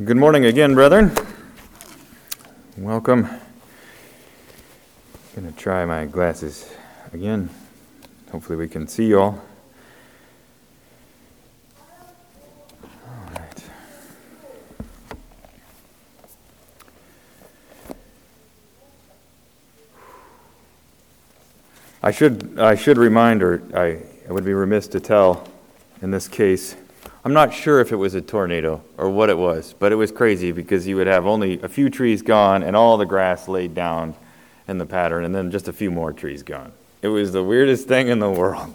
Good morning again, brethren. Welcome. I'm going to try my glasses again. Hopefully we can see you all. All right. I should remind, or I would be remiss to tell in this case, I'm not sure if it was a tornado or what it was, but it was crazy because you would have only a few trees gone and all the grass laid down in the pattern and then just a few more trees gone. It was the weirdest thing in the world.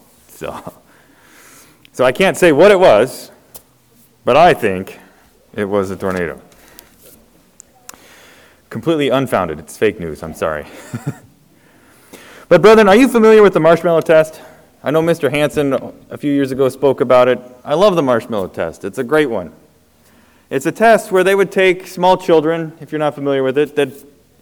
So I can't say what it was, but I think it was a tornado. Completely unfounded. It's fake news. I'm sorry. But brethren, are you familiar with the marshmallow test? I know Mr. Hansen a few years ago spoke about it. I love the marshmallow test. It's a great one. It's a test where they would take small children, if you're not familiar with it, that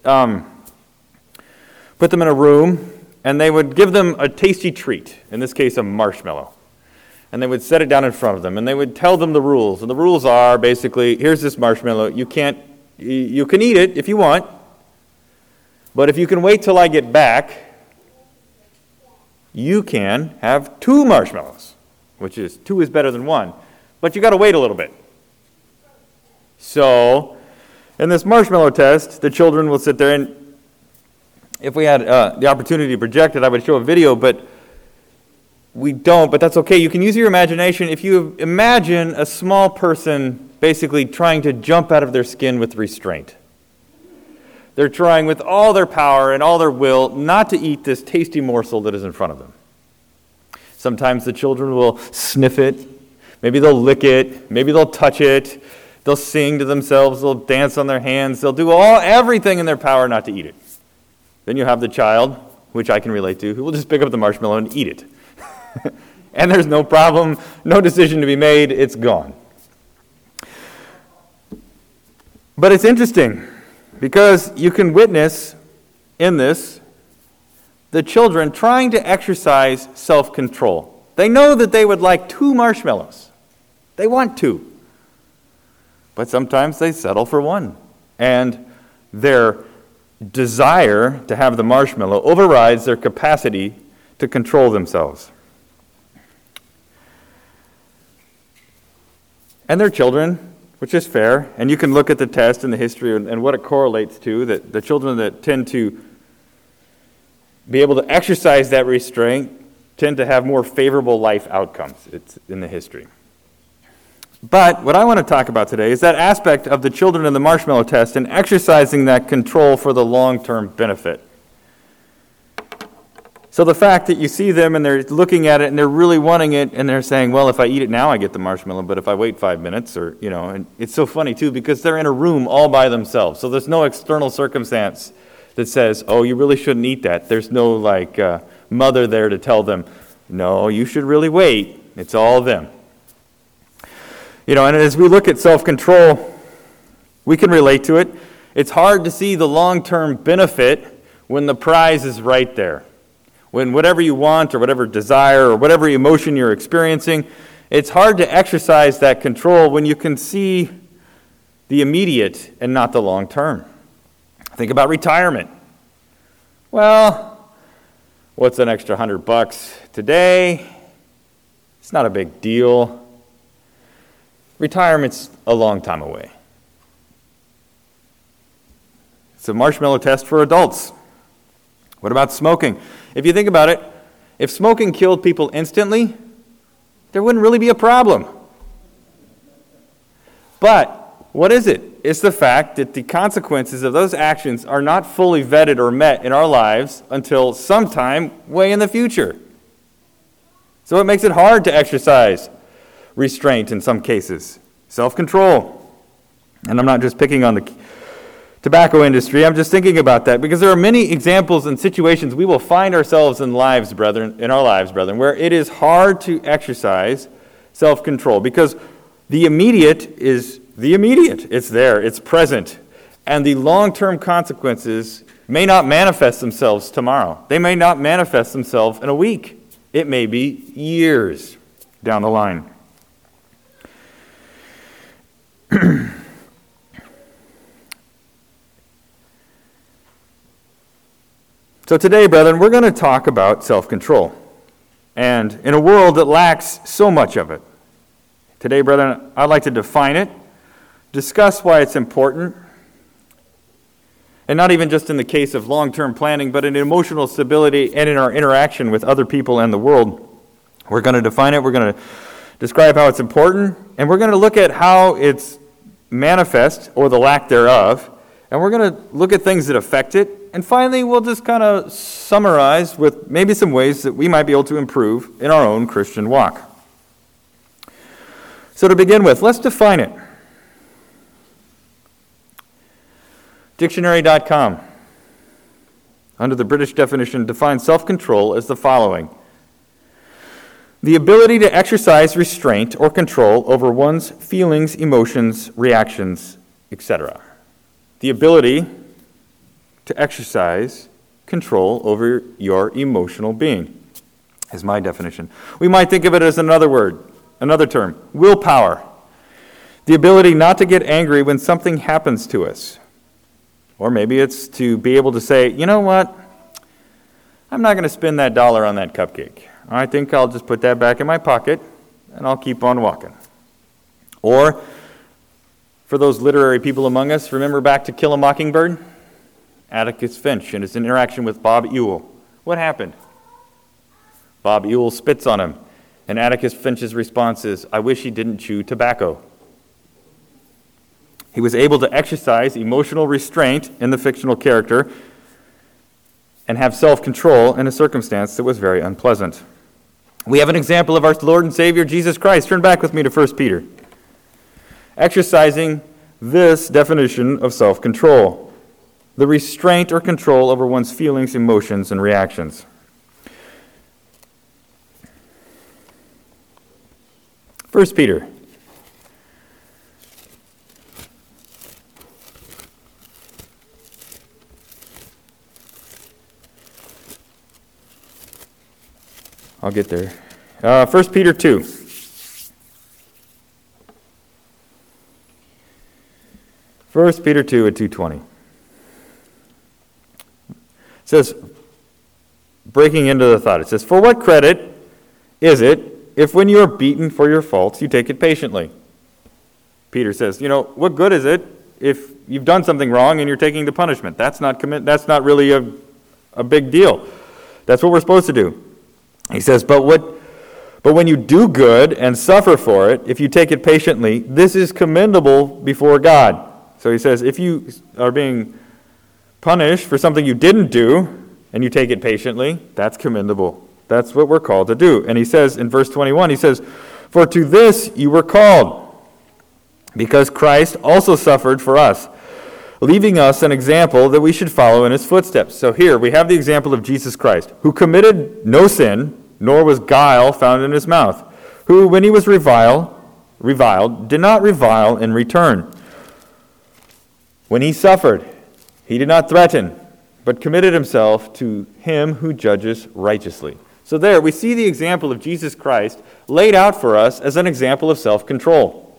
put them in a room, and they would give them a tasty treat, in this case a marshmallow. And they would set it down in front of them, and they would tell them the rules. And the rules are basically, here's this marshmallow. You can eat it if you want, but if you can wait till I get back, you can have 2 marshmallows, which is 2 is better than 1, but you got to wait a little bit. So, in this marshmallow test, the children will sit there, and if we had the opportunity to project it, I would show a video, but we don't, but that's okay. You can use your imagination. If you imagine a small person basically trying to jump out of their skin with restraint. They're trying with all their power and all their will not to eat this tasty morsel that is in front of them. Sometimes the children will sniff it. Maybe they'll lick it. Maybe they'll touch it. They'll sing to themselves. They'll dance on their hands. They'll do everything in their power not to eat it. Then you have the child, which I can relate to, who will just pick up the marshmallow and eat it. And there's no problem, no decision to be made. It's gone. But it's interesting, because you can witness in this the children trying to exercise self-control. They know that they would like 2 marshmallows. They want 2. But sometimes they settle for 1. And their desire to have the marshmallow overrides their capacity to control themselves. And they're children, which is fair, and you can look at the test and the history and what it correlates to, that the children that tend to be able to exercise that restraint tend to have more favorable life outcomes. It's in the history. But what I want to talk about today is that aspect of the children in the marshmallow test and exercising that control for the long-term benefit. So the fact that you see them and they're looking at it and they're really wanting it and they're saying, well, if I eat it now, I get the marshmallow, but if I wait 5 minutes and it's so funny too because they're in a room all by themselves. So there's no external circumstance that says, oh, you really shouldn't eat that. There's no mother there to tell them, no, you should really wait. It's all them. And as we look at self-control, we can relate to it. It's hard to see the long-term benefit when the prize is right there. When whatever you want or whatever desire or whatever emotion you're experiencing, it's hard to exercise that control when you can see the immediate and not the long term. Think about retirement. Well, what's an extra $100 today? It's not a big deal. Retirement's a long time away. It's a marshmallow test for adults. What about smoking? If you think about it, if smoking killed people instantly, there wouldn't really be a problem. But what is it? It's the fact that the consequences of those actions are not fully vetted or met in our lives until sometime way in the future. So it makes it hard to exercise restraint in some cases, self-control. And I'm not just picking on the tobacco industry. I'm just thinking about that because there are many examples and situations we will find ourselves in our lives, brethren, where it is hard to exercise self-control because the immediate is the immediate. It's there, it's present, and the long-term consequences may not manifest themselves tomorrow. They may not manifest themselves in a week. It may be years down the line. So today, brethren, we're going to talk about self-control. And in a world that lacks so much of it. Today, brethren, I'd like to define it, discuss why it's important, and not even just in the case of long-term planning, but in emotional stability and in our interaction with other people and the world. We're going to define it, we're going to describe how it's important, and we're going to look at how it's manifest, or the lack thereof, and we're going to look at things that affect it. And finally, we'll just kind of summarize with maybe some ways that we might be able to improve in our own Christian walk. So to begin with, let's define it. Dictionary.com, under the British definition, defines self-control as the following: the ability to exercise restraint or control over one's feelings, emotions, reactions, etc. The ability to exercise control over your emotional being is my definition. We might think of it as another term, willpower. The ability not to get angry when something happens to us. Or maybe it's to be able to say, you know what, I'm not going to spend that $1 on that cupcake. I think I'll just put that back in my pocket and I'll keep on walking. Or, for those literary people among us, remember back to Kill a Mockingbird? Atticus Finch and his interaction with Bob Ewell. What happened? Bob Ewell spits on him, and Atticus Finch's response is, I wish he didn't chew tobacco. He was able to exercise emotional restraint in the fictional character and have self-control in a circumstance that was very unpleasant. We have an example of our Lord and Savior, Jesus Christ. Turn back with me to 1 Peter. Exercising this definition of self-control. The restraint or control over one's feelings, emotions, and reactions. 1 Peter. I'll get there. 1 Peter 2. First Peter 2 at 2:20. It says, breaking into the thought, it says, for what credit is it if when you are beaten for your faults, you take it patiently? Peter says, what good is it if you've done something wrong and you're taking the punishment? That's not really a big deal. That's what we're supposed to do. He says, but when you do good and suffer for it, if you take it patiently, this is commendable before God. So he says, if you are being punished for something you didn't do, and you take it patiently, that's commendable. That's what we're called to do. And he says in verse 21, he says, for to this you were called, because Christ also suffered for us, leaving us an example that we should follow in his footsteps. So here we have the example of Jesus Christ, who committed no sin, nor was guile found in his mouth, who, when he was reviled, did not revile in return. When he suffered, he did not threaten, but committed himself to him who judges righteously. So there, we see the example of Jesus Christ laid out for us as an example of self-control.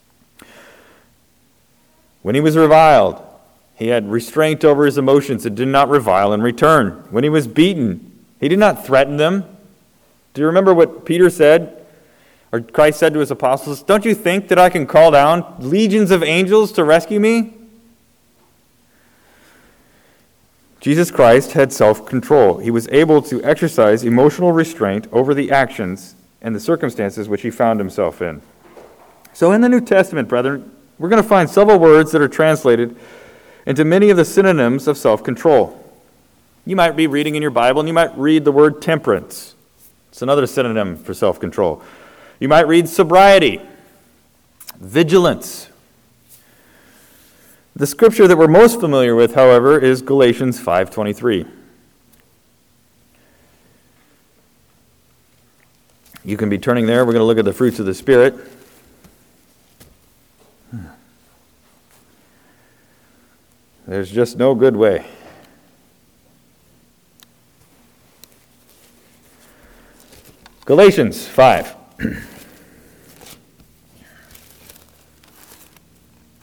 When he was reviled, he had restraint over his emotions and did not revile in return. When he was beaten, he did not threaten them. Do you remember what Peter said, or Christ said to his apostles? Don't you think that I can call down legions of angels to rescue me? Jesus Christ had self-control. He was able to exercise emotional restraint over the actions and the circumstances which he found himself in. So in the New Testament, brethren, we're going to find several words that are translated into many of the synonyms of self-control. You might be reading in your Bible and you might read the word temperance. It's another synonym for self-control. You might read sobriety, vigilance. The scripture that we're most familiar with, however, is Galatians 5:23. You can be turning there. We're going to look at the fruits of the Spirit. There's just no good way. Galatians 5.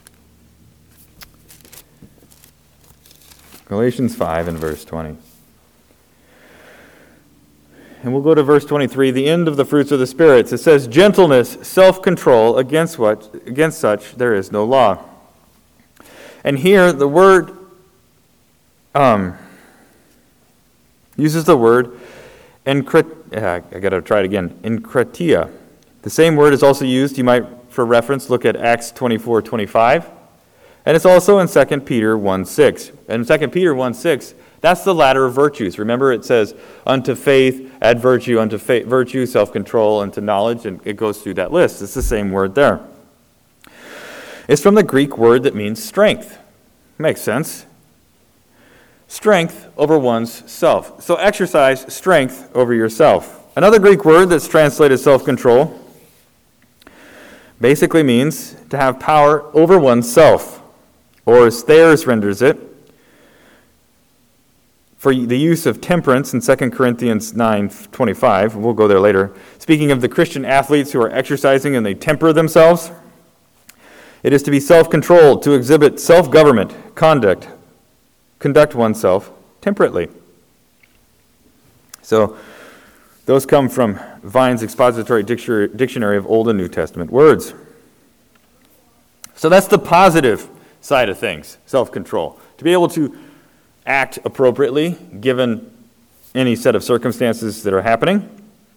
Galatians 5 and verse 20. and we'll go to verse 23, the end of the fruits of the spirits. It says, gentleness, self-control, against such there is no law. And here the word uses the word enkratia. The same word is also used, you might, for reference, look at Acts 24:25. And it's also in 2 Peter 1:6. And 2 Peter 1:6, that's the ladder of virtues. Remember, it says, unto faith, add virtue, unto virtue, self-control, unto knowledge, and it goes through that list. It's the same word there. It's from the Greek word that means strength. Makes sense. Strength over one's self. So exercise strength over yourself. Another Greek word that's translated self-control basically means to have power over oneself, or as Thayers renders it, for the use of temperance in 2 Corinthians 9:25. We'll go there later. Speaking of the Christian athletes who are exercising and they temper themselves, it is to be self-controlled, to exhibit self-government, conduct oneself temperately. So those come from Vine's Expository Dictionary of Old and New Testament words. So that's the positive side of things, self-control. To be able to act appropriately given any set of circumstances that are happening.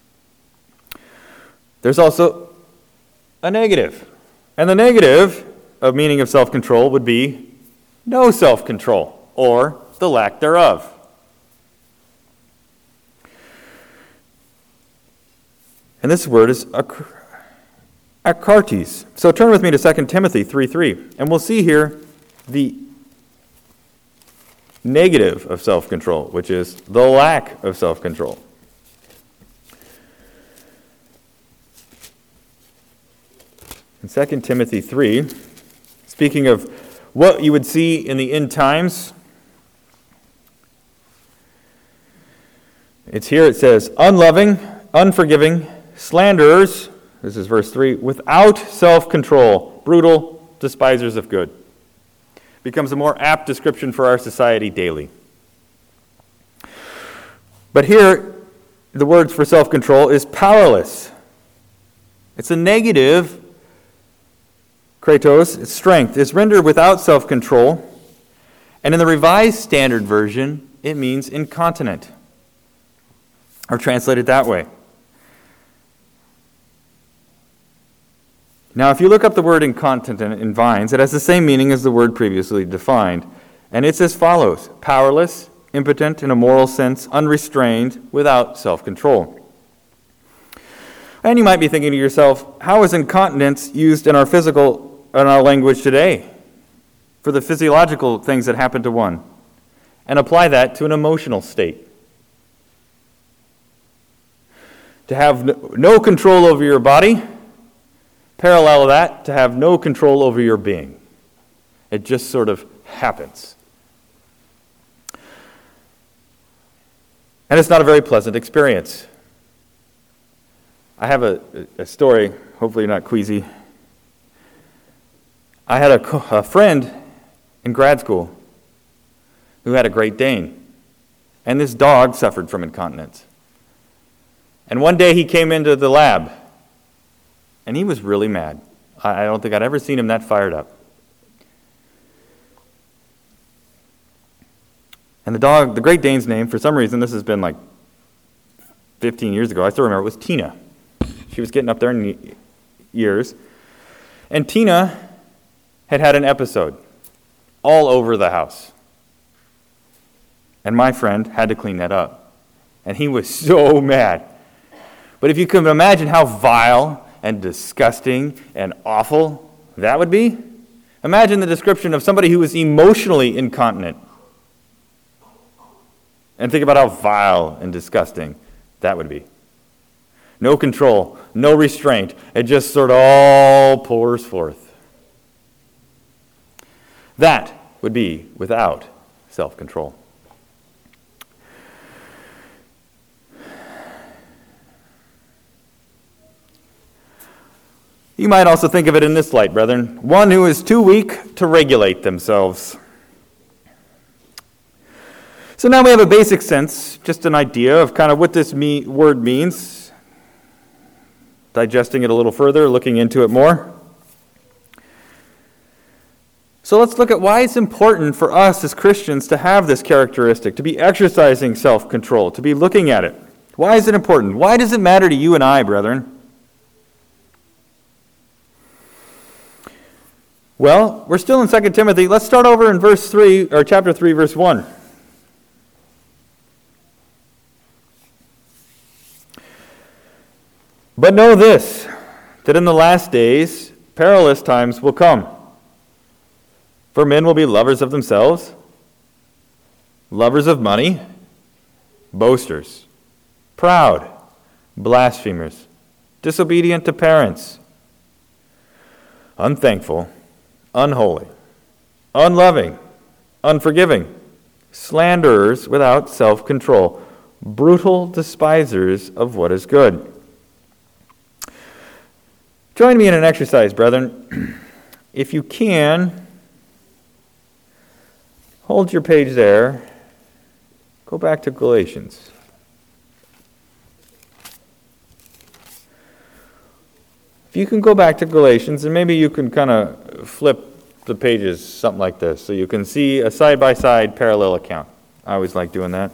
There's also a negative. And the negative of meaning of self-control would be no self-control, or the lack thereof. And this word is akartes. So turn with me to 2 Timothy 3:3, and we'll see here the negative of self-control, which is the lack of self-control. In 2 Timothy 3, speaking of what you would see in the end times, it's here it says, unloving, unforgiving, slanderers, this is verse 3, without self-control, brutal, despisers of good. Becomes a more apt description for our society daily. But here, the word for self-control is powerless. It's a negative, kratos, it's strength. It's rendered without self-control. And in the Revised Standard Version, it means incontinent, or translated that way. Now, if you look up the word incontinent in Vines, it has the same meaning as the word previously defined. And it's as follows: powerless, impotent in a moral sense, unrestrained, without self-control. And you might be thinking to yourself, how is incontinence used in our language today for the physiological things that happen to one? And apply that to an emotional state. To have no control over your body, parallel that, to have no control over your being. It just sort of happens. And it's not a very pleasant experience. I have a story, hopefully not queasy. I had a friend in grad school who had a Great Dane. And this dog suffered from incontinence. And one day he came into the lab, and he was really mad. I don't think I'd ever seen him that fired up. And the dog, the Great Dane's name, for some reason, this has been like 15 years ago, I still remember, it was Tina. She was getting up there in years. And Tina had an episode all over the house. And my friend had to clean that up. And he was so mad. But if you can imagine how vile and disgusting and awful that would be, imagine the description of somebody who was emotionally incontinent. And think about how vile and disgusting that would be. No control, no restraint. It just sort of all pours forth. That would be without self-control. You might also think of it in this light, brethren. One who is too weak to regulate themselves. So now we have a basic sense, just an idea of kind of what this word means. Digesting it a little further, looking into it more. So let's look at why it's important for us as Christians to have this characteristic, to be exercising self-control, to be looking at it. Why is it important? Why does it matter to you and I, brethren? Well, we're still in 2 Timothy. Let's start over in chapter 3, verse 1. But know this, that in the last days perilous times will come. For men will be lovers of themselves, lovers of money, boasters, proud, blasphemers, disobedient to parents, unthankful, unholy, unloving, unforgiving, slanderers without self-control, brutal despisers of what is good. Join me in an exercise, brethren. If you can, hold your page there. Go back to Galatians. If you can go back to Galatians, and maybe you can kind of flip the pages, something like this, so you can see a side-by-side parallel account. I always like doing that.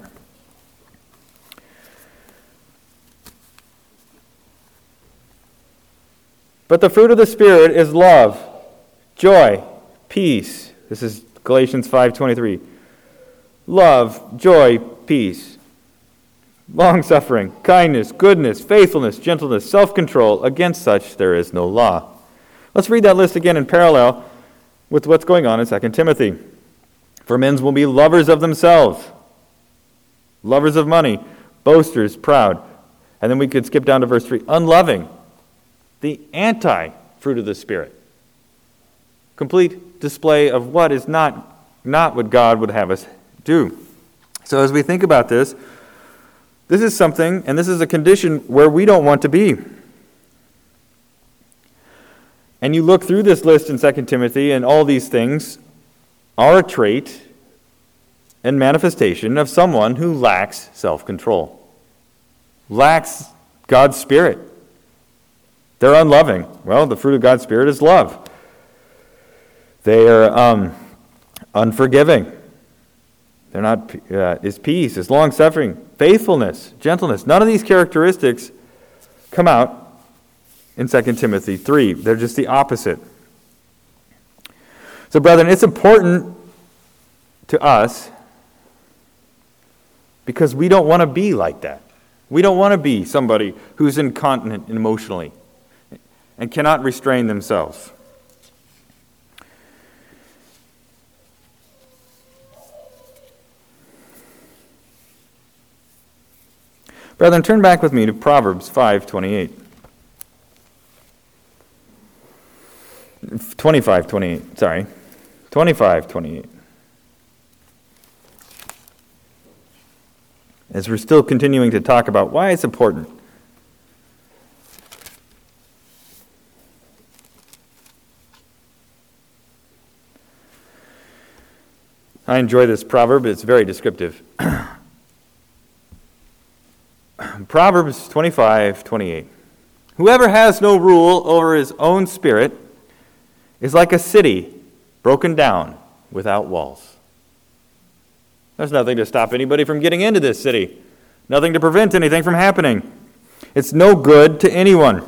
But the fruit of the Spirit is love, joy, peace. This is Galatians 5:23. Love, joy, peace. Long-suffering, kindness, goodness, faithfulness, gentleness, self-control. Against such there is no law. Let's read that list again in parallel with what's going on in 2 Timothy. For men will be lovers of themselves, lovers of money, boasters, proud. And then we could skip down to verse 3. Unloving. The anti-fruit of the Spirit. Complete display of what is not what God would have us do. So as we think about this is something, and this is a condition where we don't want to be. And you look through this list in 2 Timothy, and all these things are a trait and manifestation of someone who lacks self-control, lacks God's Spirit. They're unloving. Well, the fruit of God's Spirit is love. They are unforgiving. They're not. Is peace, is long-suffering, faithfulness, gentleness. None of these characteristics come out in 2 Timothy 3. They're just the opposite. So, brethren, it's important to us because we don't want to be like that. We don't want to be somebody who's incontinent emotionally and cannot restrain themselves. Brethren, turn back with me to Proverbs 5:28. 25:28, sorry. 25:28. As we're still continuing to talk about why it's important. I enjoy this proverb. It's very descriptive. Proverbs 25:28. Whoever has no rule over his own spirit is like a city broken down without walls. There's nothing to stop anybody from getting into this city. Nothing to prevent anything from happening. It's no good to anyone.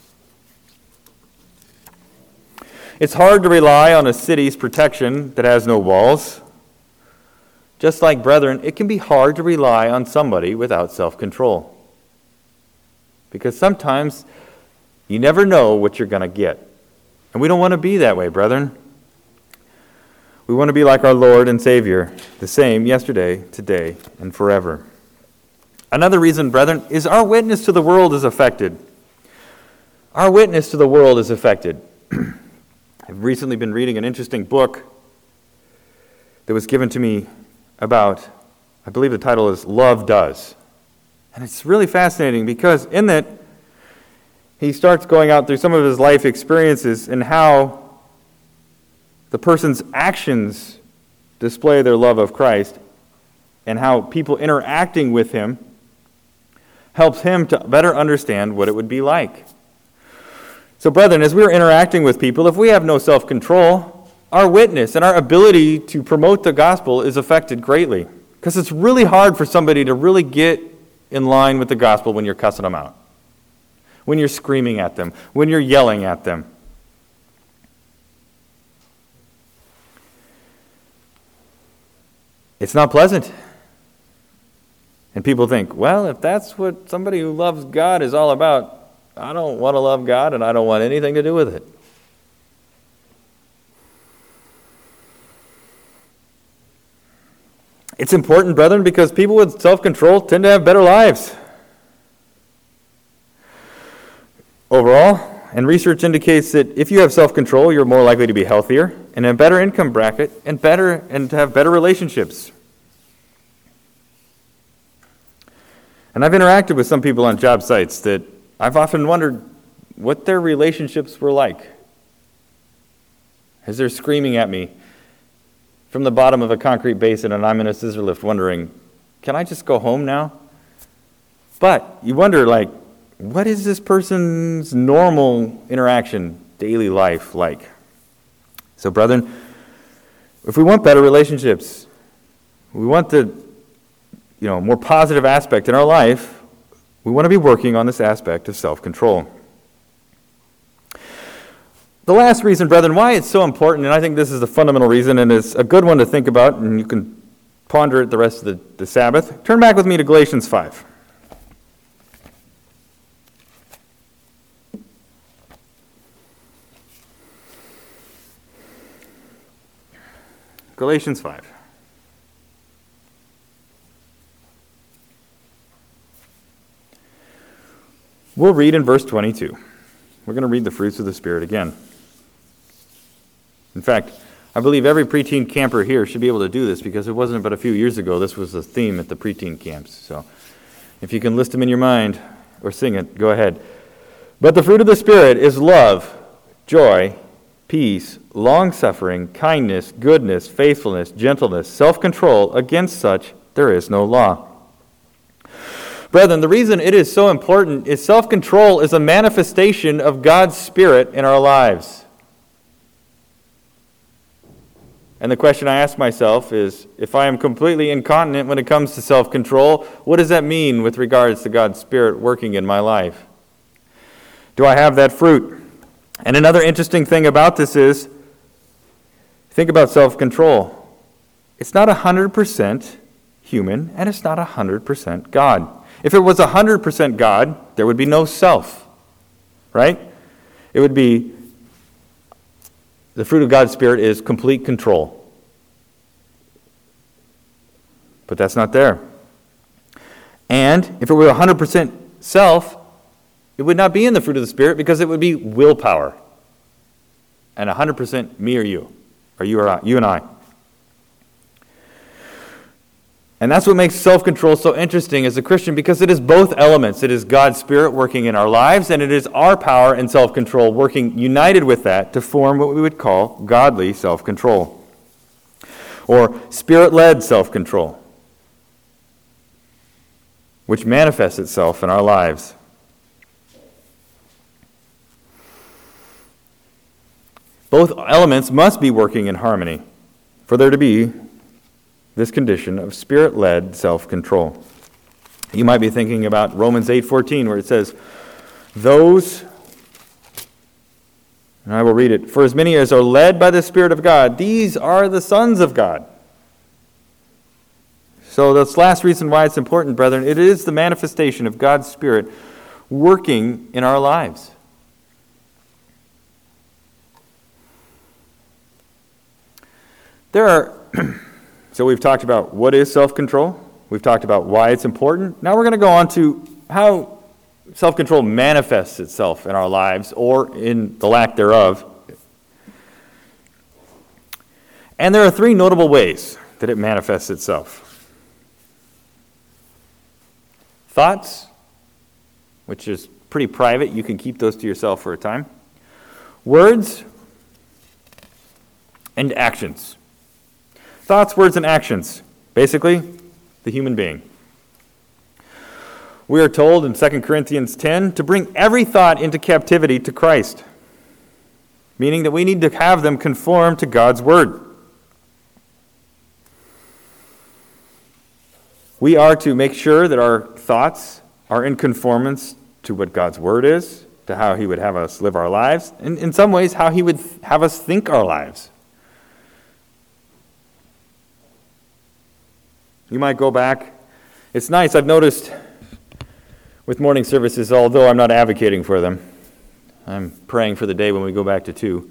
It's hard to rely on a city's protection that has no walls. Just like, brethren, it can be hard to rely on somebody without self-control. Because sometimes you never know what you're going to get. And we don't want to be that way, brethren. We want to be like our Lord and Savior, the same yesterday, today, and forever. Another reason, brethren, is our witness to the world is affected. Our witness to the world is affected. I've recently been reading an interesting book that was given to me about, I believe the title is Love Does. And it's really fascinating because in it, he starts going out through some of his life experiences and how the person's actions display their love of Christ, and how people interacting with him helps him to better understand what it would be like. So, brethren, as we're interacting with people, if we have no self-control, our witness and our ability to promote the gospel is affected greatly. Because it's really hard for somebody to really get in line with the gospel when you're cussing them out, when you're screaming at them, when you're yelling at them. It's not pleasant. And people think, well, if that's what somebody who loves God is all about, I don't want to love God and I don't want anything to do with it. It's important, brethren, because people with self-control tend to have better lives. Overall, and research indicates that if you have self-control, you're more likely to be healthier and in a better income bracket and to have better relationships. And I've interacted with some people on job sites that I've often wondered what their relationships were like as they're screaming at me from the bottom of a concrete basin and I'm in a scissor lift wondering, can I just go home now? But you wonder, what is this person's normal interaction, daily life like? So, brethren, if we want better relationships, we want the more positive aspect in our life, we want to be working on this aspect of self-control. The last reason, brethren, why it's so important, and I think this is the fundamental reason, and it's a good one to think about, and you can ponder it the rest of the Sabbath. Turn back with me to Galatians 5. Galatians 5. We'll read in verse 22. We're going to read the fruits of the Spirit again. In fact, I believe every preteen camper here should be able to do this because it wasn't but a few years ago this was the theme at the preteen camps. So if you can list them in your mind or sing it, go ahead. But the fruit of the Spirit is love, joy, peace, long-suffering, kindness, goodness, faithfulness, gentleness, self-control. Against such there is no law. Brethren, the reason it is so important is self-control is a manifestation of God's Spirit in our lives. And the question I ask myself is, if I am completely incontinent when it comes to self-control, what does that mean with regards to God's Spirit working in my life? Do I have that fruit? And another interesting thing about this is, think about self-control. It's not 100% human, and it's not 100% God. If it was 100% God, there would be no self, right? It would be, the fruit of God's Spirit is complete control. But that's not there. And if it were 100% self, it would not be in the fruit of the Spirit because it would be willpower. And 100% me or you and I. And that's what makes self-control so interesting as a Christian, because it is both elements. It is God's Spirit working in our lives, and it is our power and self-control working united with that to form what we would call godly self-control, or Spirit-led self-control, which manifests itself in our lives. Both elements must be working in harmony for there to be this condition of Spirit-led self-control. You might be thinking about Romans 8:14, where it says, those, and I will read it, for as many as are led by the Spirit of God, these are the sons of God. So that's the last reason why it's important, brethren. It is the manifestation of God's Spirit working in our lives. So we've talked about what is self-control. We've talked about why it's important. Now we're going to go on to how self-control manifests itself in our lives or in the lack thereof. And there are three notable ways that it manifests itself. Thoughts, which is pretty private. You can keep those to yourself for a time. Words and actions. Thoughts, words, and actions. Basically, the human being. We are told in 2 Corinthians 10 to bring every thought into captivity to Christ, meaning that we need to have them conform to God's word. We are to make sure that our thoughts are in conformance to what God's word is, to how he would have us live our lives, and in some ways how he would have us think our lives. You might go back. It's nice, I've noticed with morning services, although I'm not advocating for them, I'm praying for the day when we go back to 2.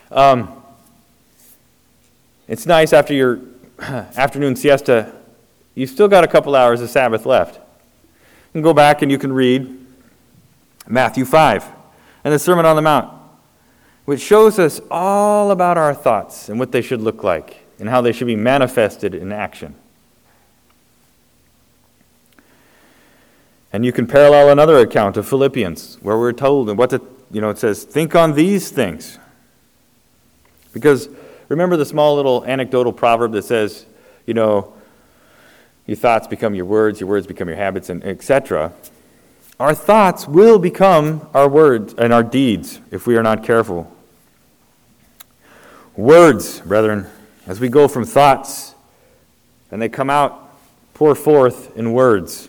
It's nice after your afternoon siesta, you've still got a couple hours of Sabbath left. You can go back and you can read Matthew 5 and the Sermon on the Mount, which shows us all about our thoughts and what they should look like and how they should be manifested in action. And you can parallel another account of Philippians, where we're told, and it says, think on these things. Because remember the small little anecdotal proverb that says, your thoughts become your words become your habits, and etc. Our thoughts will become our words and our deeds if we are not careful. Words, brethren, as we go from thoughts, and they come out, pour forth in words.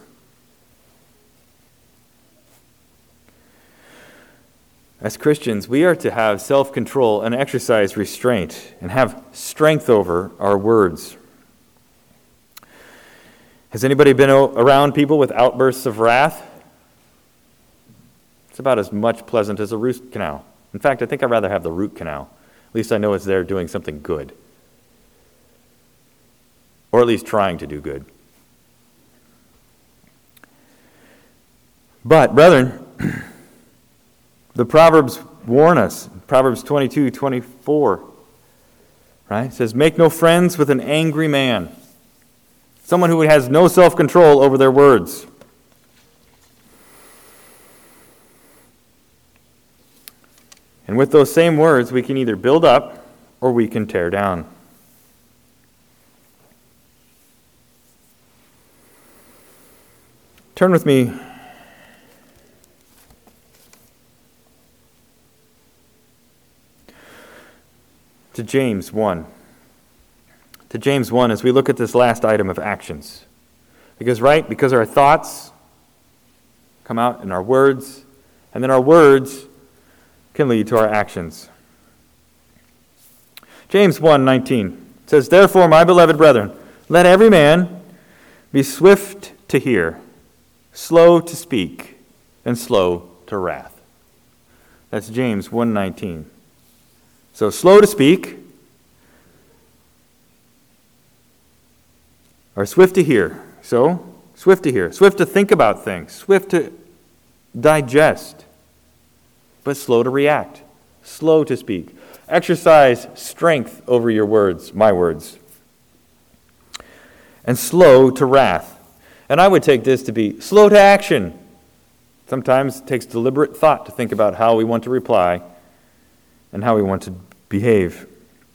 As Christians, we are to have self-control and exercise restraint and have strength over our words. Has anybody been around people with outbursts of wrath? It's about as much pleasant as a root canal. In fact, I think I'd rather have the root canal. At least I know it's there doing something good. Or at least trying to do good. But, brethren, the Proverbs warn us. Proverbs 22:24, right? It says, make no friends with an angry man. Someone who has no self-control over their words. And with those same words, we can either build up or we can tear down. Turn with me to James 1. To James 1 as we look at this last item of actions. Because our thoughts come out in our words, and then our words can lead to our actions. James 1:19 says, therefore, my beloved brethren, let every man be swift to hear, slow to speak, and slow to wrath. That's James 1:19. So slow to speak, or swift to hear. So, swift to hear, swift to think about things, swift to digest, but slow to react, slow to speak. Exercise strength over your words, my words. And slow to wrath. And I would take this to be slow to action. Sometimes it takes deliberate thought to think about how we want to reply and how we want to behave.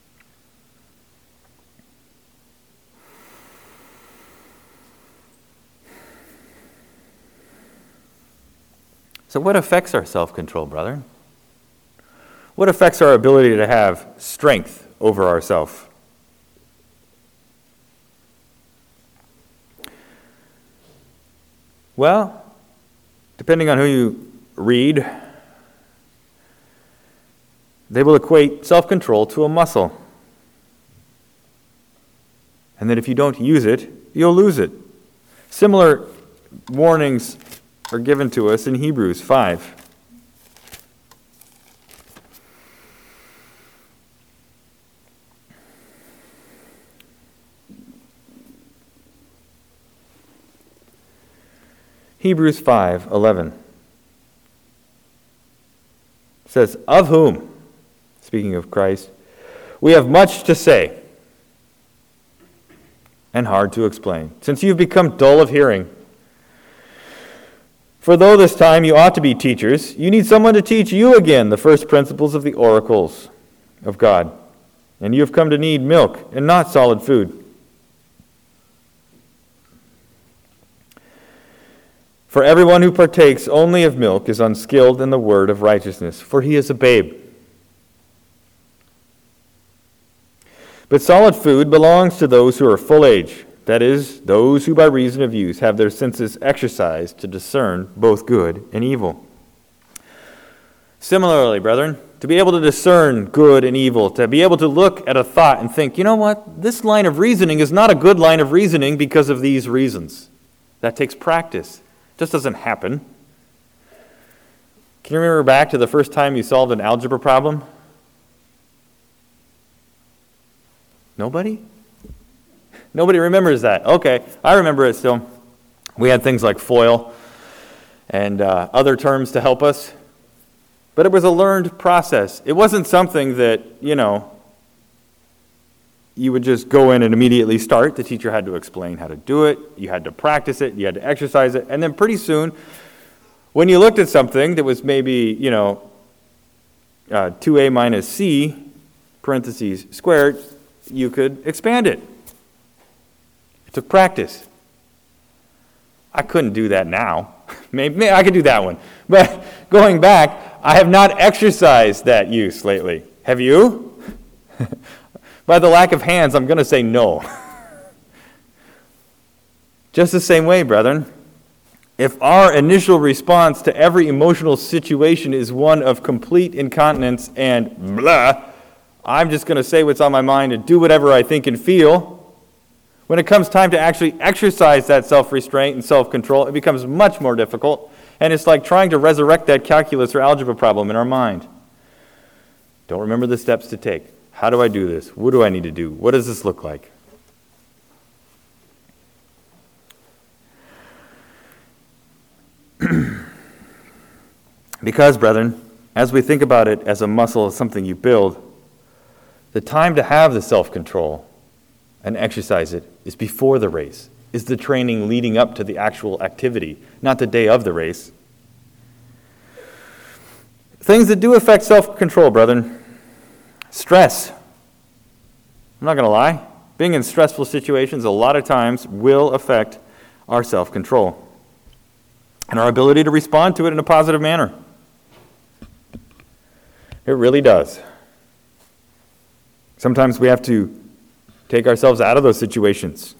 So what affects our self-control, brethren? What affects our ability to have strength over ourselves? Well, depending on who you read, they will equate self-control to a muscle. And that if you don't use it, you'll lose it. Similar warnings are given to us in Hebrews 5. Hebrews 5:11 says, of whom, speaking of Christ, we have much to say and hard to explain, since you've become dull of hearing. For though this time you ought to be teachers, you need someone to teach you again the first principles of the oracles of God. And you have come to need milk and not solid food. For everyone who partakes only of milk is unskilled in the word of righteousness, for he is a babe. But solid food belongs to those who are full age, that is, those who by reason of use have their senses exercised to discern both good and evil. Similarly, brethren, to be able to discern good and evil, to be able to look at a thought and think, you know what, this line of reasoning is not a good line of reasoning because of these reasons. That takes practice. It just doesn't happen. Can you remember back to the first time you solved an algebra problem? Nobody? Nobody remembers that. Okay, I remember it still. We had things like FOIL and other terms to help us. But it was a learned process. It wasn't something that, you would just go in and immediately start. The teacher had to explain how to do it. You had to practice it. You had to exercise it. And then pretty soon, when you looked at something that was maybe, 2a minus c, parentheses squared, you could expand it. It took practice. I couldn't do that now. Maybe I could do that one. But going back, I have not exercised that use lately. Have you? By the lack of hands, I'm going to say no. Just the same way, brethren, if our initial response to every emotional situation is one of complete incontinence and blah, I'm just going to say what's on my mind and do whatever I think and feel. When it comes time to actually exercise that self-restraint and self-control, it becomes much more difficult. And it's like trying to resurrect that calculus or algebra problem in our mind. Don't remember the steps to take. How do I do this? What do I need to do? What does this look like? Because, brethren, as we think about it as a muscle, as something you build, the time to have the self-control and exercise it is before the race, is the training leading up to the actual activity, not the day of the race. Things that do affect self-control, brethren. Stress. I'm not going to lie. Being in stressful situations a lot of times will affect our self-control and our ability to respond to it in a positive manner. It really does. Sometimes we have to take ourselves out of those situations.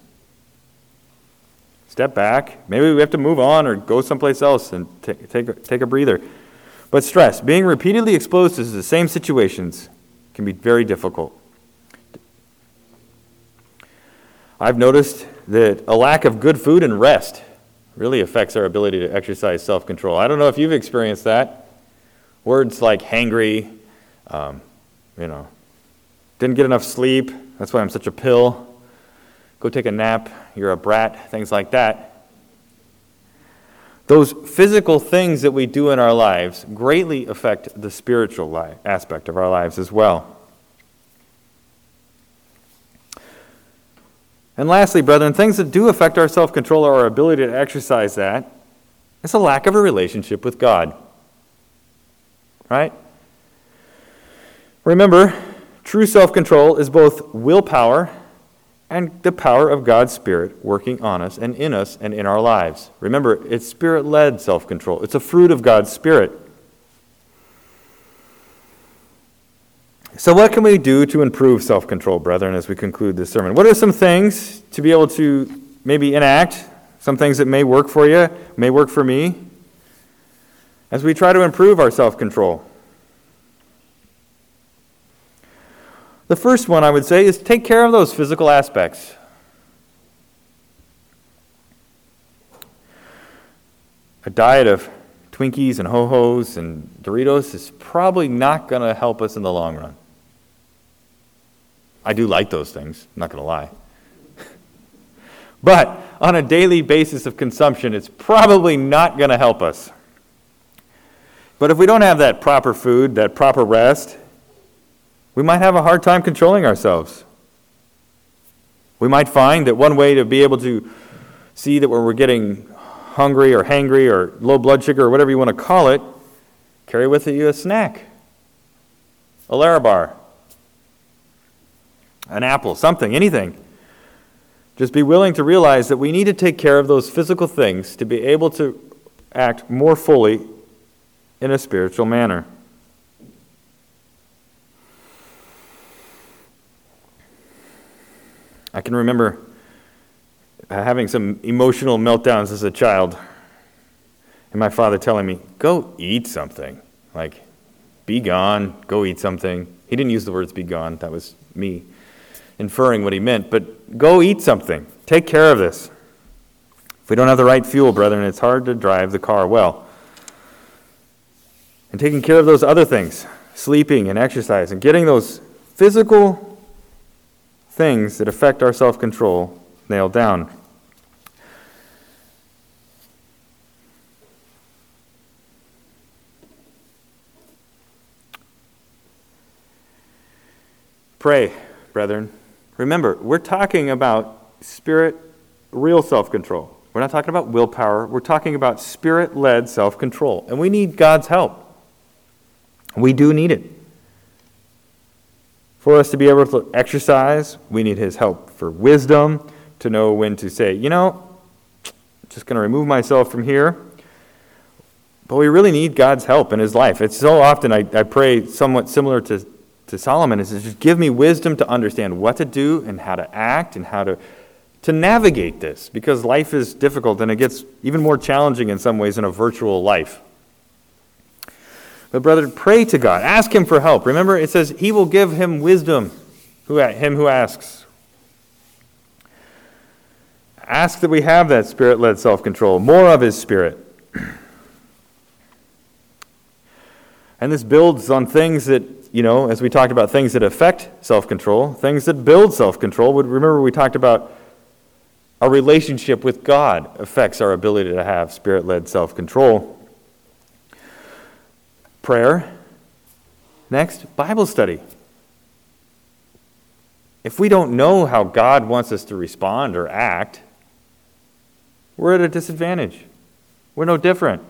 Step back. Maybe we have to move on or go someplace else and take a breather. But stress, being repeatedly exposed to the same situations, can be very difficult. I've noticed that a lack of good food and rest really affects our ability to exercise self-control. I don't know if you've experienced that. Words like hangry, didn't get enough sleep, that's why I'm such a pill, go take a nap, you're a brat, things like that. Those physical things that we do in our lives greatly affect the spiritual aspect of our lives as well. And lastly, brethren, things that do affect our self-control or our ability to exercise that is a lack of a relationship with God. Right? Remember, true self-control is both willpower and the power of God's Spirit working on us and in our lives. Remember, it's Spirit-led self-control. It's a fruit of God's Spirit. So what can we do to improve self-control, brethren, as we conclude this sermon? What are some things to be able to maybe enact, some things that may work for you, may work for me, as we try to improve our self-control? The first one, I would say, is take care of those physical aspects. A diet of Twinkies and Ho-Hos and Doritos is probably not going to help us in the long run. I do like those things, I'm not going to lie. But on a daily basis of consumption, it's probably not going to help us. But if we don't have that proper food, that proper rest, we might have a hard time controlling ourselves. We might find that one way to be able to see that when we're getting hungry or hangry or low blood sugar or whatever you want to call it, carry with you a snack, a Larabar, an apple, something, anything. Just be willing to realize that we need to take care of those physical things to be able to act more fully in a spiritual manner. I can remember having some emotional meltdowns as a child, and my father telling me, go eat something. Like, be gone, go eat something. He didn't use the words be gone, that was me inferring what he meant, but go eat something. Take care of this. If we don't have the right fuel, brethren, it's hard to drive the car well. And taking care of those other things, sleeping and exercise, and getting those physical things that affect our self-control nailed down. Pray, brethren. Remember, we're talking about spirit, real self-control. We're not talking about willpower. We're talking about spirit-led self-control. And we need God's help. We do need it. For us to be able to exercise, we need His help for wisdom, to know when to say, I'm just going to remove myself from here. But we really need God's help in His life. It's so often I pray somewhat similar to Solomon, is just give me wisdom to understand what to do and how to act and how to navigate this, because life is difficult and it gets even more challenging in some ways in a virtual life. But brethren, pray to God. Ask Him for help. Remember, it says He will give him wisdom, him who asks. Ask that we have that Spirit-led self-control, more of His Spirit. And this builds on things that, as we talked about things that affect self-control, things that build self-control. Remember, we talked about our relationship with God affects our ability to have Spirit-led self-control. Prayer. Next, Bible study. If we don't know how God wants us to respond or act, we're at a disadvantage. We're no different.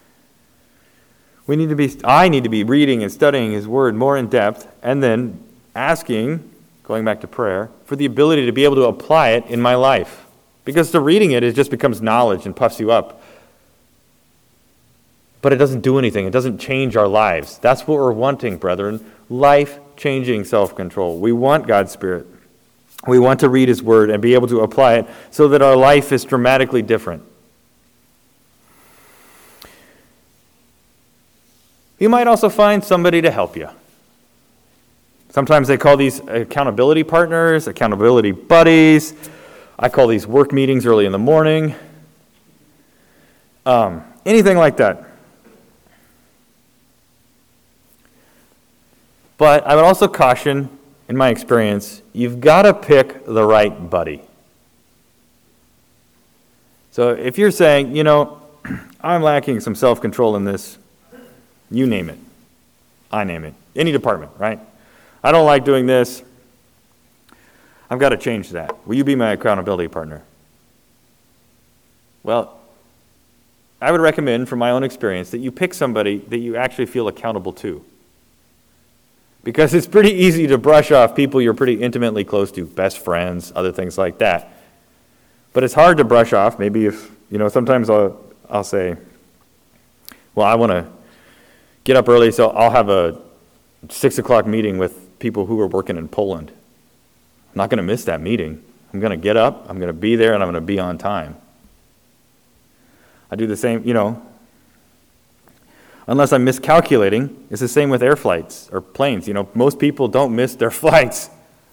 I need to be reading and studying His Word more in depth, and then asking, going back to prayer, for the ability to be able to apply it in my life. Because to reading it just becomes knowledge and puffs you up. But it doesn't do anything. It doesn't change our lives. That's what we're wanting, brethren. Life-changing self-control. We want God's Spirit. We want to read His Word and be able to apply it so that our life is dramatically different. You might also find somebody to help you. Sometimes they call these accountability partners, accountability buddies. I call these work meetings early in the morning. Anything like that. But I would also caution, in my experience, you've got to pick the right buddy. So if you're saying, I'm lacking some self-control in this, you name it. I name it. Any department, right? I don't like doing this. I've got to change that. Will you be my accountability partner? Well, I would recommend, from my own experience, that you pick somebody that you actually feel accountable to. Because it's pretty easy to brush off people you're pretty intimately close to, best friends, other things like that. But it's hard to brush off. Maybe if, sometimes I'll say, well, I want to get up early, so I'll have a 6 o'clock meeting with people who are working in Poland. I'm not going to miss that meeting. I'm going to get up, I'm going to be there, and I'm going to be on time. I do the same, unless I'm miscalculating. It's the same with air flights or planes. Most people don't miss their flights.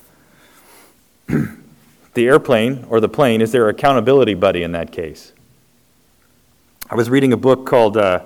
The airplane or the plane is their accountability buddy in that case. I was reading a book called, I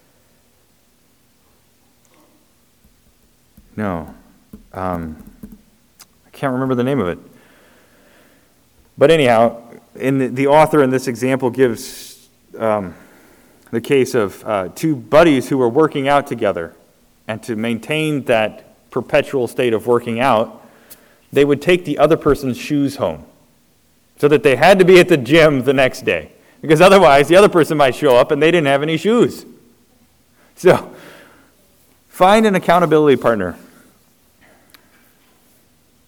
can't remember the name of it. But anyhow, the author in this example gives the case of two buddies who were working out together. And to maintain that perpetual state of working out, they would take the other person's shoes home. So that they had to be at the gym the next day. Because otherwise, the other person might show up and they didn't have any shoes. So, find an accountability partner.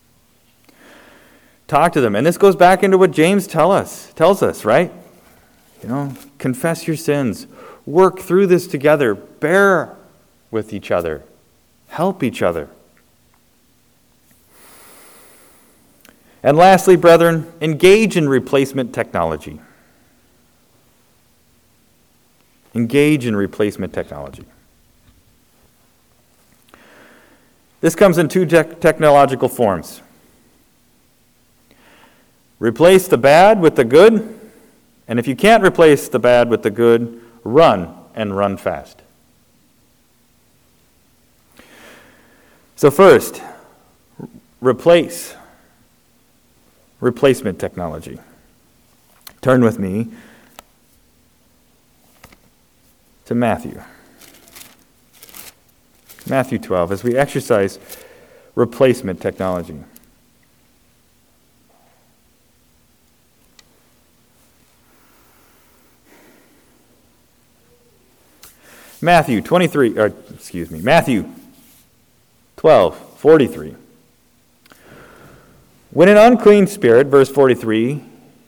Talk to them. And this goes back into what James tells us, right? Confess your sins. Work through this together. Bear with each other. Help each other. And lastly, brethren, engage in replacement technology. Engage in replacement technology. This comes in two technological forms. Replace the bad with the good, and if you can't replace the bad with the good, run and run fast. So first, replacement technology. Turn with me to Matthew 12, as we exercise replacement technology. Matthew 12:43. When an unclean spirit, verse 43,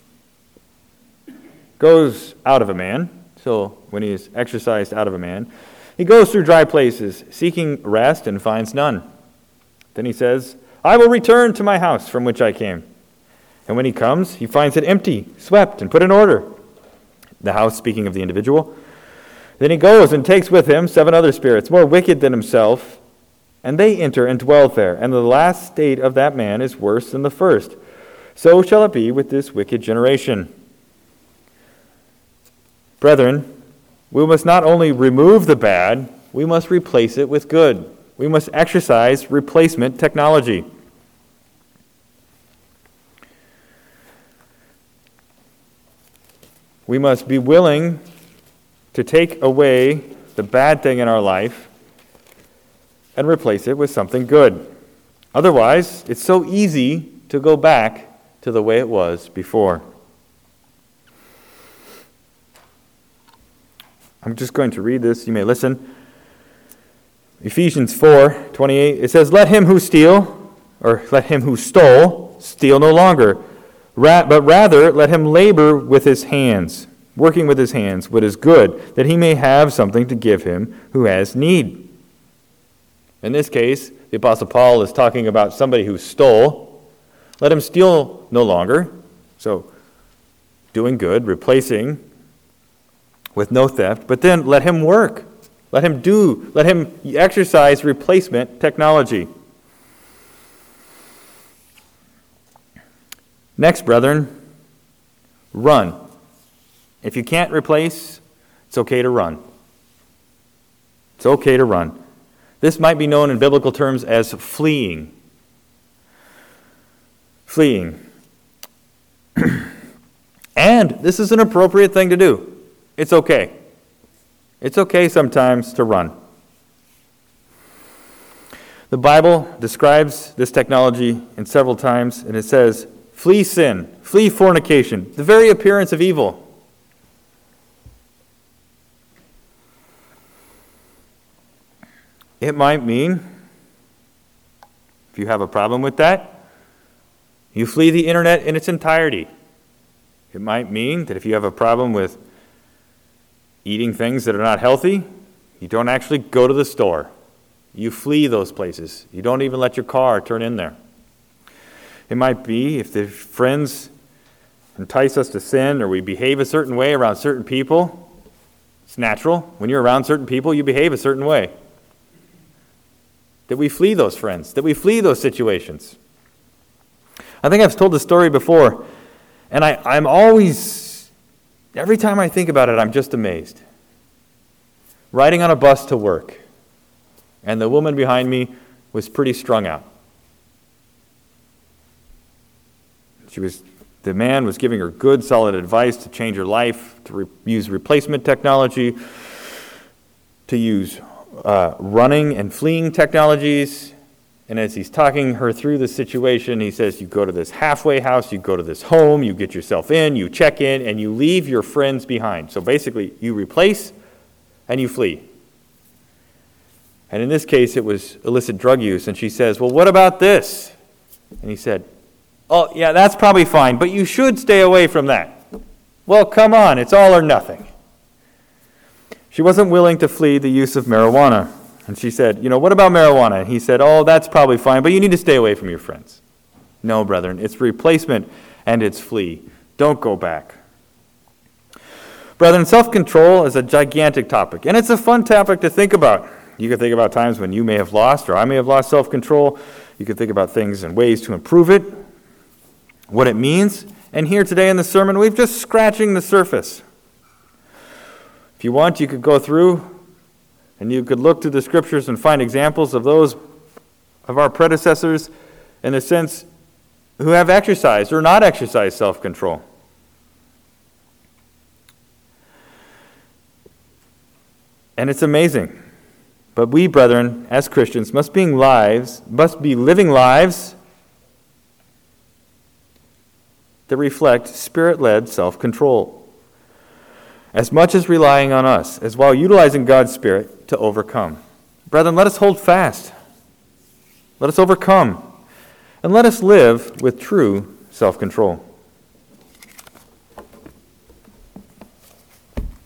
goes out of a man, so when he is exorcised out of a man, he goes through dry places, seeking rest, and finds none. Then he says, I will return to my house from which I came. And when he comes, he finds it empty, swept, and put in order. The house, speaking of the individual. Then he goes and takes with him 7 other spirits, more wicked than himself, and they enter and dwell there. And the last state of that man is worse than the first. So shall it be with this wicked generation. Brethren, we must not only remove the bad, we must replace it with good. We must exercise replacement technology. We must be willing to take away the bad thing in our life and replace it with something good. Otherwise, it's so easy to go back to the way it was before. I'm just going to read this. You may listen. Ephesians 4:28. It says, Let him who stole, steal no longer, but rather let him labor with his hands, working with his hands what is good, that he may have something to give him who has need. In this case, the Apostle Paul is talking about somebody who stole. Let him steal no longer. So, doing good, replacing with no theft, but then let him work. Let him exercise replacement technology. Next, brethren, run. If you can't replace, it's okay to run. It's okay to run. This might be known in biblical terms as fleeing. Fleeing. And this is an appropriate thing to do. It's okay. It's okay sometimes to run. The Bible describes this technology in several times, and it says, flee sin, flee fornication, the very appearance of evil. It might mean, if you have a problem with that, you flee the internet in its entirety. It might mean that if you have a problem with eating things that are not healthy, you don't actually go to the store. You flee those places. You don't even let your car turn in there. It might be if the friends entice us to sin or we behave a certain way around certain people. It's natural. When you're around certain people, you behave a certain way. That we flee those friends, that we flee those situations. I think I've told the story before, and I'm always, every time I think about it, I'm just amazed. Riding on a bus to work, and the woman behind me was pretty strung out. The man was giving her good, solid advice to change her life, to use replacement technology, to use running and fleeing technologies. And as he's talking her through the situation, he says, you go to this halfway house, you go to this home, you get yourself in, you check in, and you leave your friends behind. So basically, you replace and you flee. And in this case, it was illicit drug use. And she says, well, what about this? And he said, oh, yeah, that's probably fine, but you should stay away from that. Well, come on, it's all or nothing. She wasn't willing to flee the use of marijuana. And she said, what about marijuana? And he said, oh, that's probably fine, but you need to stay away from your friends. No, brethren, it's replacement and it's flee. Don't go back. Brethren, self-control is a gigantic topic, and it's a fun topic to think about. You can think about times when you may have lost or I may have lost self-control. You can think about things and ways to improve it, what it means. And here today in the sermon, we've just scratching the surface. If you want, you could go through and you could look through the scriptures and find examples of those of our predecessors, in a sense, who have exercised or not exercised self-control. And it's amazing. But we, brethren, as Christians, must be living lives that reflect Spirit-led self-control, as much as relying on us, as while utilizing God's Spirit to overcome. Brethren, let us hold fast. Let us overcome. And let us live with true self-control.